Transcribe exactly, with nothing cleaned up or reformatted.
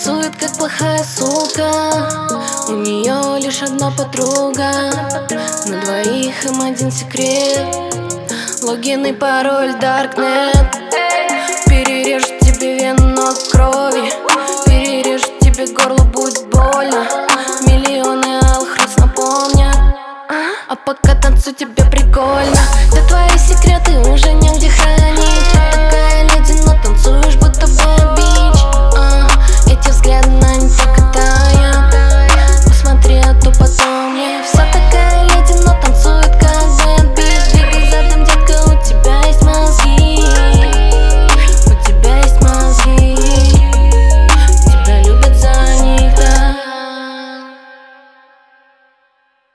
танцует как плохая сука. У нее лишь одна подруга, на двоих им один секрет. Логин и пароль Darknet. Перережет тебе вену от крови, перережет тебе горло, будет больно. Миллионы алых роз напомнят. А пока танцуй, тебе прикольно. Да твои секреты уже негде хранить. Ты такая леди, но танцуешь будто бы